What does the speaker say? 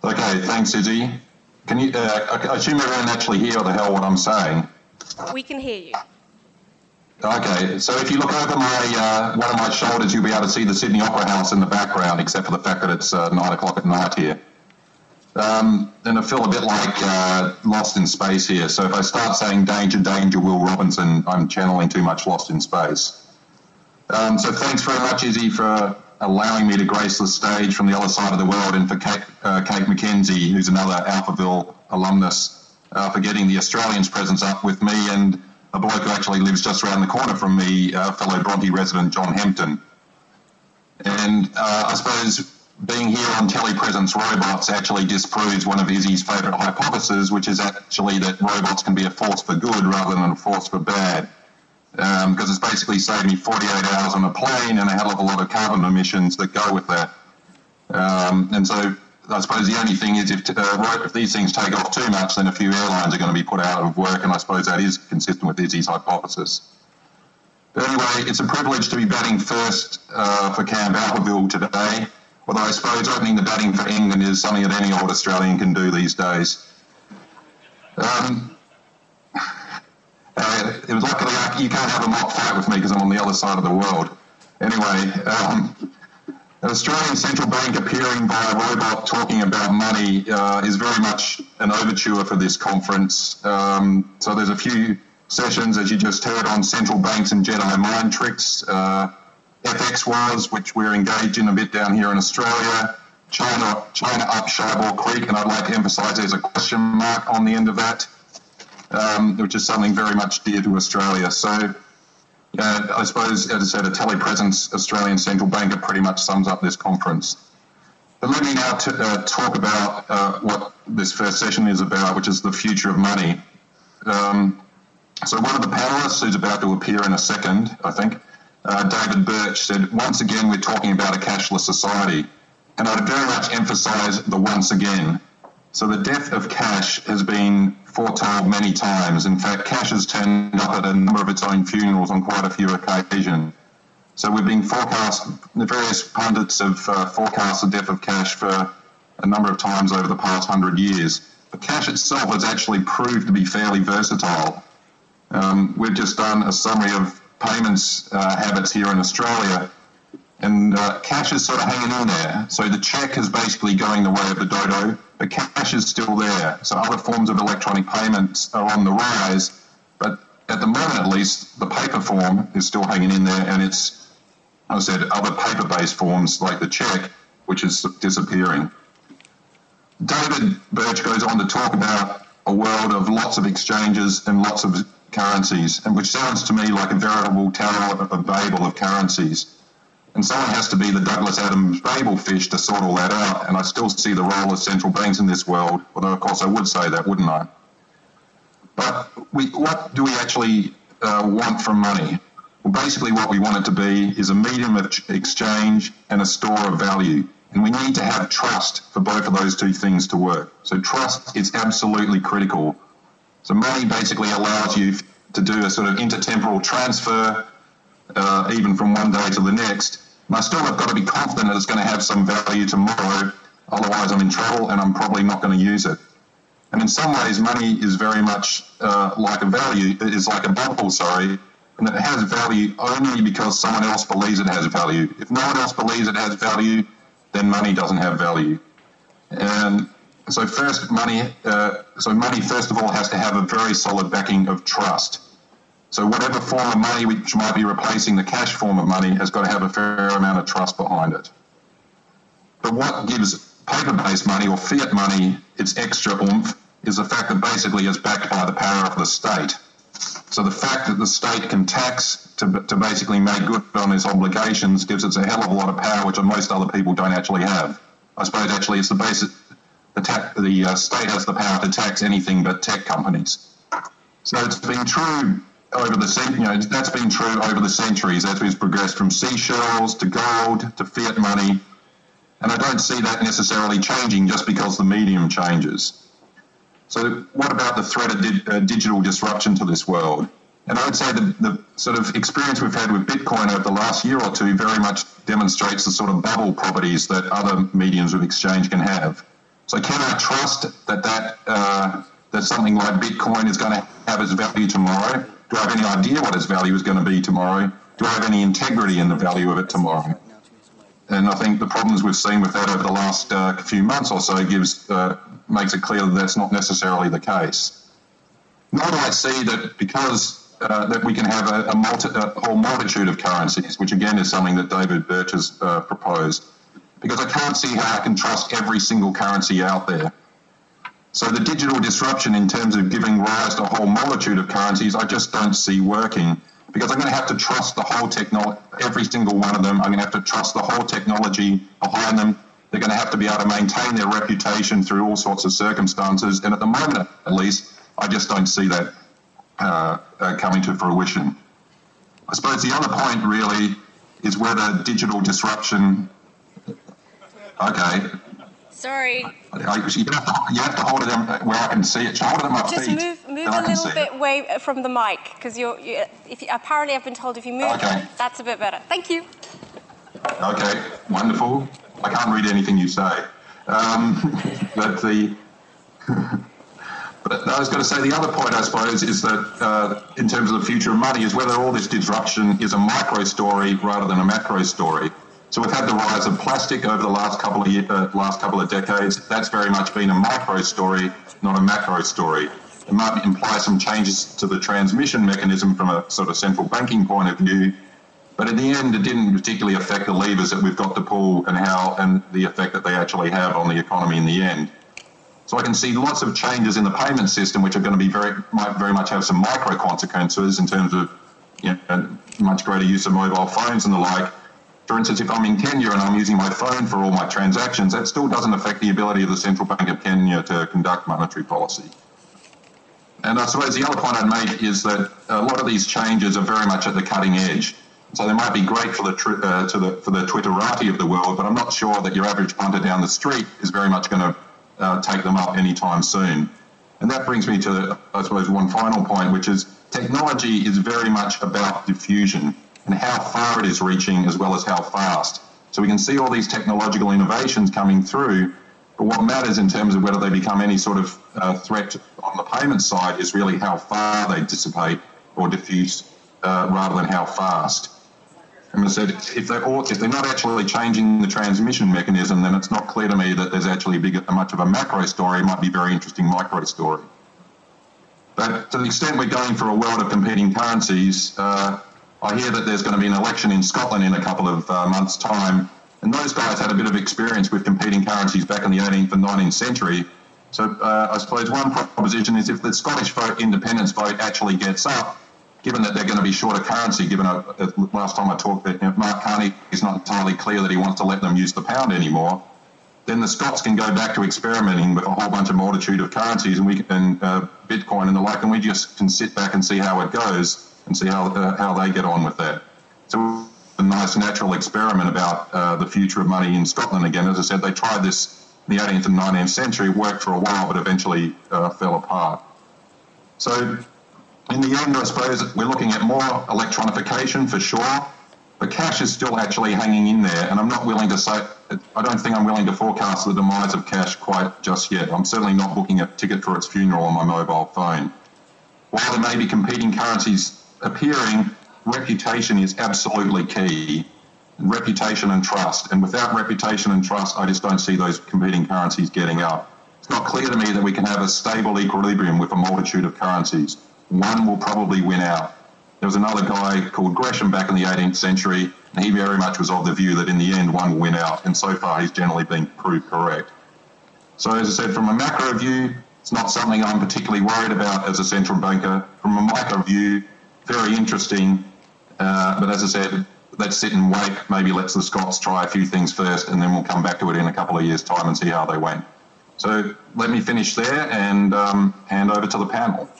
Okay, thanks, Izzy. Can you? I assume everyone actually hear the hell what I'm saying. We can hear you. Okay, so if you look over my one of my shoulders, you'll be able to see the Sydney Opera House in the background, except for the fact that it's 9 o'clock at night here. And I feel a bit like Lost in Space here. So if I start saying danger, danger, Will Robinson, I'm channeling too much Lost in Space. So thanks very much, Izzy, for allowing me to grace the stage from the other side of the world, and for Kate McKenzie, who's another Alphaville alumnus, for getting the Australians presence up with me and a bloke who actually lives just around the corner from me, fellow Bronte resident John Hempton. And I suppose being here on Telepresence Robots actually disproves one of Izzy's favourite hypotheses, which is actually that robots can be a force for good rather than a force for bad. Because it's basically saved me 48 hours on a plane and a hell of a lot of carbon emissions that go with that. And so I suppose the only thing is if these things take off too much, then a few airlines are going to be put out of work, and I suppose that is consistent with Izzy's hypothesis. But anyway, it's a privilege to be batting first for Camp Alphaville today, although I suppose opening the batting for England is something that any old Australian can do these days. It was luckily you can't have a mock fight with me because I'm on the other side of the world. Anyway, an Australian central bank appearing by a robot talking about money is very much an overture for this conference. So there's a few sessions, as you just heard, on central banks and Jedi mind tricks. FX Wars, which we're engaged in a bit down here in Australia. China up Shyball Creek, and I'd like to emphasise there's a question mark on the end of that. Which is something very much dear to Australia. So I suppose, as I said, a telepresence Australian central banker pretty much sums up this conference. But let me now talk about what this first session is about, which is the future of money. So one of the panellists, who's about to appear in a second, I think, David Birch, said, once again, we're talking about a cashless society. And I'd very much emphasise the once again. So the death of cash has been foretold many times. In fact, cash has turned up at a number of its own funerals on quite a few occasions. So we've been the various pundits have forecast the death of cash for a number of times over the past 100 years. But cash itself has actually proved to be fairly versatile. We've just done a summary of payments habits here in Australia, and cash is sort of hanging in there. So the cheque is basically going the way of the dodo, but cash is still there. So other forms of electronic payments are on the rise, but at the moment at least, the paper form is still hanging in there, and it's, as I said, other paper-based forms like the cheque, which is disappearing. David Birch goes on to talk about a world of lots of exchanges and lots of currencies, and which sounds to me like a veritable Tower of Babel of currencies. And someone has to be the Douglas Adams Babel fish to sort all that out, and I still see the role of central banks in this world, although of course I would say that, wouldn't I? But what do we actually want from money? Well, basically what we want it to be is a medium of exchange and a store of value. And we need to have trust for both of those two things to work. So trust is absolutely critical. So money basically allows you to do a sort of intertemporal transfer, even from one day to the next. And I still have got to be confident that it's going to have some value tomorrow, otherwise I'm in trouble and I'm probably not going to use it. And in some ways, money is very much like a bubble, and it has value only because someone else believes it has value. If no one else believes it has value, then money doesn't have value. And so money first of all has to have a very solid backing of trust. So whatever form of money which might be replacing the cash form of money has got to have a fair amount of trust behind it. But what gives paper-based money or fiat money its extra oomph is the fact that basically it's backed by the power of the state. So the fact that the state can tax to basically make good on its obligations gives it a hell of a lot of power, which most other people don't actually have. I suppose actually it's the state has the power to tax anything but tech companies. So it's been true that's been true over the centuries as we've progressed from seashells to gold to fiat money, and I don't see that necessarily changing just because the medium changes. So what about the threat of digital disruption to this world? And I would say the sort of experience we've had with Bitcoin over the last year or two very much demonstrates the sort of bubble properties that other mediums of exchange can have. So can I trust that something like Bitcoin is going to have its value tomorrow? Do I have any idea what its value is going to be tomorrow? Do I have any integrity in the value of it tomorrow? And I think the problems we've seen with that over the last few months or so makes it clear that that's not necessarily the case. Nor do I see that because that we can have a whole multitude of currencies, which again is something that David Birch has proposed, because I can't see how I can trust every single currency out there. So the digital disruption in terms of giving rise to a whole multitude of currencies, I just don't see working, because I'm going to have to trust the whole technology, every single one of them. I'm going to have to trust the whole technology behind them. They're going to have to be able to maintain their reputation through all sorts of circumstances. And at the moment, at least, I just don't see that coming to fruition. I suppose the other point really is whether digital disruption... Okay. Sorry. You have to hold it where I can see it. Hold it at my feet. Just move a little bit away from the mic, because apparently I've been told if you move, that's a bit better. Thank you. Okay, wonderful. I can't read anything you say. But I was going to say the other point, I suppose, is that in terms of the future of money, is whether all this disruption is a micro story rather than a macro story. So we've had the rise of plastic over the last couple of decades. That's very much been a micro story, not a macro story. It might imply some changes to the transmission mechanism from a sort of central banking point of view, but in the end, it didn't particularly affect the levers that we've got to pull and the effect that they actually have on the economy in the end. So I can see lots of changes in the payment system, which are going to be might very much have some micro consequences in terms of much greater use of mobile phones and the like. For instance, if I'm in Kenya and I'm using my phone for all my transactions, that still doesn't affect the ability of the Central Bank of Kenya to conduct monetary policy. And I suppose the other point I'd make is that a lot of these changes are very much at the cutting edge. So they might be great for the Twitterati of the world, but I'm not sure that your average punter down the street is very much going to take them up anytime soon. And that brings me to, I suppose, one final point, which is technology is very much about diffusion and how far it is reaching as well as how fast. So we can see all these technological innovations coming through, but what matters in terms of whether they become any sort of threat on the payment side is really how far they dissipate or diffuse rather than how fast. And as I said, if they're not actually changing the transmission mechanism, then it's not clear to me that there's actually much of a macro story. It might be a very interesting micro story. But to the extent we're going for a world of competing currencies, I hear that there's going to be an election in Scotland in a couple of months' time, and those guys had a bit of experience with competing currencies back in the 18th and 19th century. So I suppose one proposition is if the Scottish independence vote actually gets up, given that they're going to be short of currency, given last time I talked that Mark Carney is not entirely clear that he wants to let them use the pound anymore, then the Scots can go back to experimenting with a whole multitude of currencies and Bitcoin and the like, and we just can sit back and see how it goes and see how they get on with that. So a nice natural experiment about the future of money in Scotland again. As I said, they tried this in the 18th and 19th century, worked for a while, but eventually fell apart. So in the end, I suppose we're looking at more electronification for sure, but cash is still actually hanging in there, and I'm not willing to say, I don't think I'm willing to forecast the demise of cash quite just yet. I'm certainly not booking a ticket for its funeral on my mobile phone. While there may be competing currencies appearing, reputation is absolutely key. Reputation and trust. And without reputation and trust, I just don't see those competing currencies getting up. It's not clear to me that we can have a stable equilibrium with a multitude of currencies. One will probably win out. There was another guy called Gresham back in the 18th century, and he very much was of the view that in the end one will win out, and so far he's generally been proved correct. So as I said, from a macro view, it's not something I'm particularly worried about as a central banker. From a micro view, very interesting, but as I said, let's sit and wait. Maybe let's the Scots try a few things first, and then we'll come back to it in a couple of years' time and see how they went. So let me finish there and hand over to the panel.